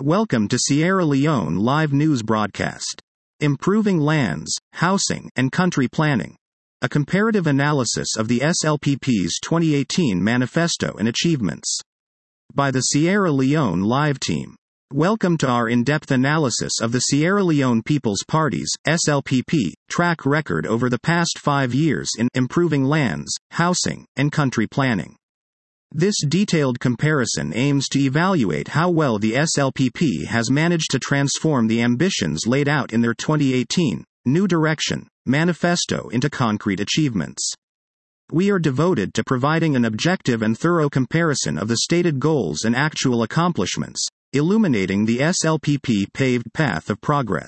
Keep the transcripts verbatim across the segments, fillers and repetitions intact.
Welcome to Sierra Leone Live News Broadcast. Improving Lands, Housing, and Country Planning. A comparative analysis of the S L P P's twenty eighteen Manifesto and Achievements. By the Sierra Leone Live Team. Welcome to our in-depth analysis of the Sierra Leone People's Party's, S L P P, track record over the past five years in improving lands, housing, and country planning. This detailed comparison aims to evaluate how well the S L P P has managed to transform the ambitions laid out in their twenty eighteen New Direction Manifesto into concrete achievements. We are devoted to providing an objective and thorough comparison of the stated goals and actual accomplishments, illuminating the S L P P paved path of progress.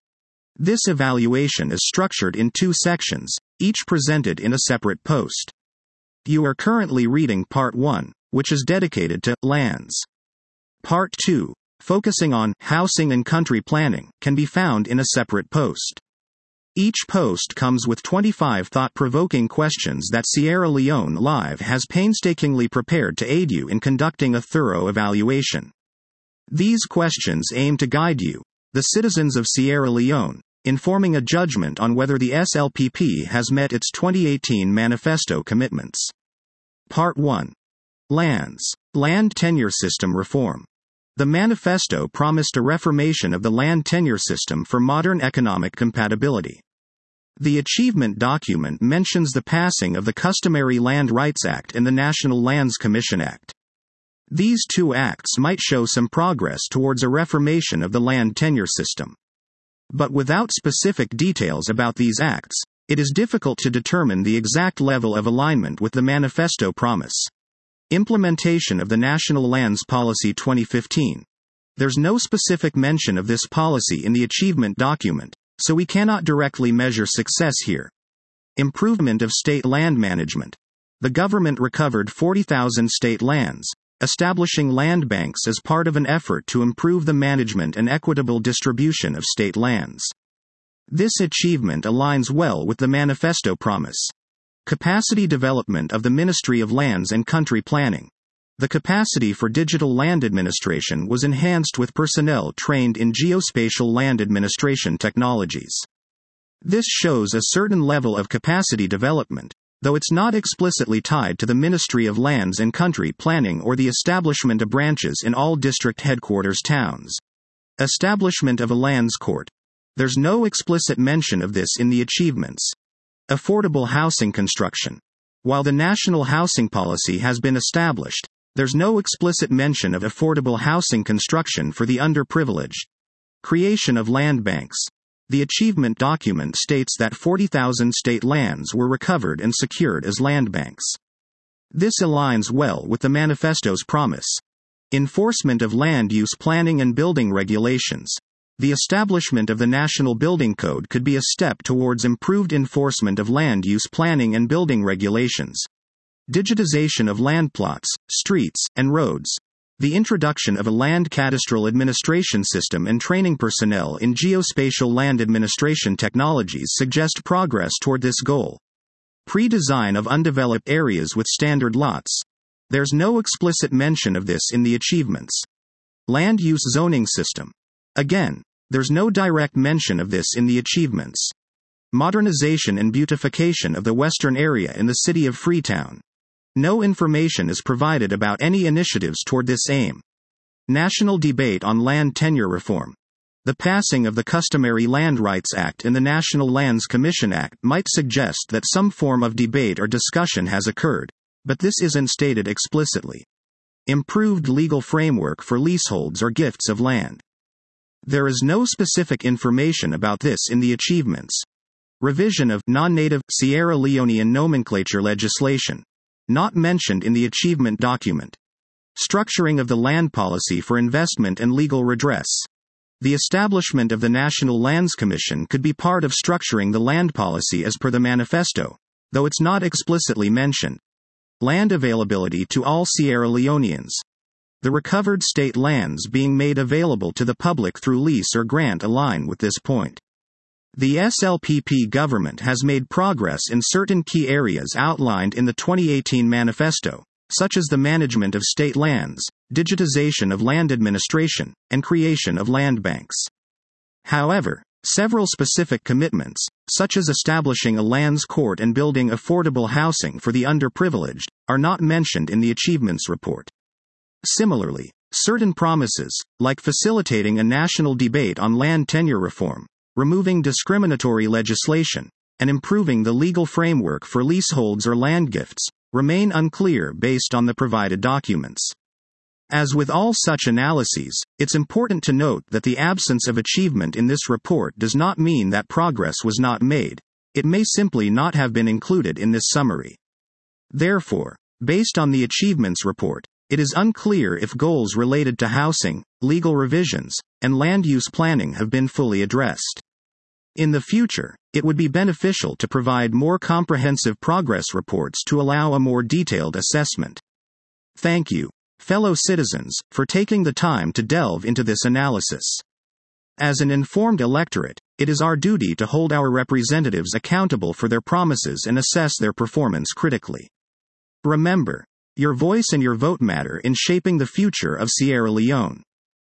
This evaluation is structured in two sections, each presented in a separate post. You are currently reading Part one, which is dedicated to lands. Part two, focusing on housing and country planning, can be found in a separate post. Each post comes with twenty-five thought-provoking questions that Sierra Leone Live has painstakingly prepared to aid you in conducting a thorough evaluation. These questions aim to guide you, the citizens of Sierra Leone, in forming a judgment on whether the S L P P has met its twenty eighteen manifesto commitments. Part one. Lands, Land Tenure System Reform. The manifesto promised a reformation of the land tenure system for modern economic compatibility. The achievement document mentions the passing of the customary Land Rights Act and the National Lands Commission Act. These two acts might show some progress towards a reformation of the land tenure system. But without specific details about these acts, it is difficult to determine the exact level of alignment with the manifesto promise. Implementation of the National Lands Policy twenty fifteen. There's no specific mention of this policy in the achievement document, so we cannot directly measure success here. Improvement of state land management. The government recovered forty thousand state lands, establishing land banks as part of an effort to improve the management and equitable distribution of state lands. This achievement aligns well with the manifesto promise. Capacity development of the Ministry of Lands and Country Planning. The capacity for digital land administration was enhanced with personnel trained in geospatial land administration technologies. This shows a certain level of capacity development, though it's not explicitly tied to the Ministry of Lands and Country Planning or the establishment of branches in all district headquarters towns. Establishment of a lands court. There's no explicit mention of this in the achievements. Affordable housing construction. While the national housing policy has been established, there's no explicit mention of affordable housing construction for the underprivileged. Creation of land banks. The achievement document states that forty thousand state lands were recovered and secured as land banks. This aligns well with the manifesto's promise. Enforcement of land use planning and building regulations. The establishment of the National Building Code could be a step towards improved enforcement of land use planning and building regulations. Digitization of land plots, streets, and roads. The introduction of a land cadastral administration system and training personnel in geospatial land administration technologies suggest progress toward this goal. Pre-design of undeveloped areas with standard lots. There's no explicit mention of this in the achievements. Land use zoning system. Again, there's no direct mention of this in the achievements. Modernization and beautification of the western area in the city of Freetown. No information is provided about any initiatives toward this aim. National debate on land tenure reform. The passing of the customary Land Rights Act and the National Lands Commission Act might suggest that some form of debate or discussion has occurred, but this isn't stated explicitly. Improved legal framework for leaseholds or gifts of land. There is no specific information about this in the achievements. Revision of non-native Sierra Leonean nomenclature legislation. Not mentioned in the achievement document. Structuring of the land policy for investment and legal redress. The establishment of the National Lands Commission could be part of structuring the land policy as per the manifesto, though it's not explicitly mentioned. Land availability to all Sierra Leoneans. The recovered state lands being made available to the public through lease or grant align with this point. The S L P P government has made progress in certain key areas outlined in the twenty eighteen manifesto, such as the management of state lands, digitization of land administration, and creation of land banks. However, several specific commitments, such as establishing a lands court and building affordable housing for the underprivileged, are not mentioned in the achievements report. Similarly, certain promises, like facilitating a national debate on land tenure reform, removing discriminatory legislation, and improving the legal framework for leaseholds or land gifts, remain unclear based on the provided documents. As with all such analyses, it's important to note that the absence of achievement in this report does not mean that progress was not made. It may simply not have been included in this summary. Therefore, based on the achievements report, it is unclear if goals related to housing, legal revisions, and land use planning have been fully addressed. In the future, it would be beneficial to provide more comprehensive progress reports to allow a more detailed assessment. Thank you, fellow citizens, for taking the time to delve into this analysis. As an informed electorate, it is our duty to hold our representatives accountable for their promises and assess their performance critically. Remember, your voice and your vote matter in shaping the future of Sierra Leone.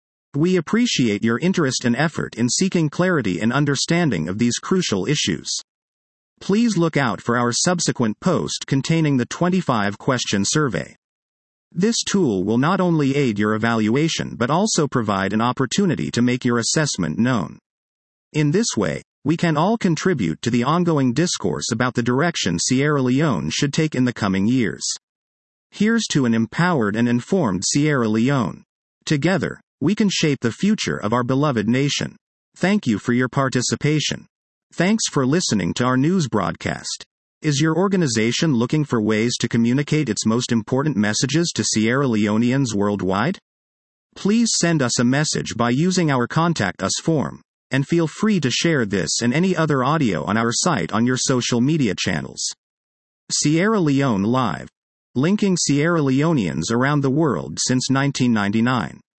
We appreciate your interest and effort in seeking clarity and understanding of these crucial issues. Please look out for our subsequent post containing the twenty-five question survey. This tool will not only aid your evaluation but also provide an opportunity to make your assessment known. In this way, we can all contribute to the ongoing discourse about the direction Sierra Leone should take in the coming years. Here's to an empowered and informed Sierra Leone. Together, we can shape the future of our beloved nation. Thank you for your participation. Thanks for listening to our news broadcast. Is your organization looking for ways to communicate its most important messages to Sierra Leoneans worldwide? Please send us a message by using our Contact Us form, and feel free to share this and any other audio on our site on your social media channels. Sierra Leone Live. Linking Sierra Leoneans around the world since nineteen ninety-nine.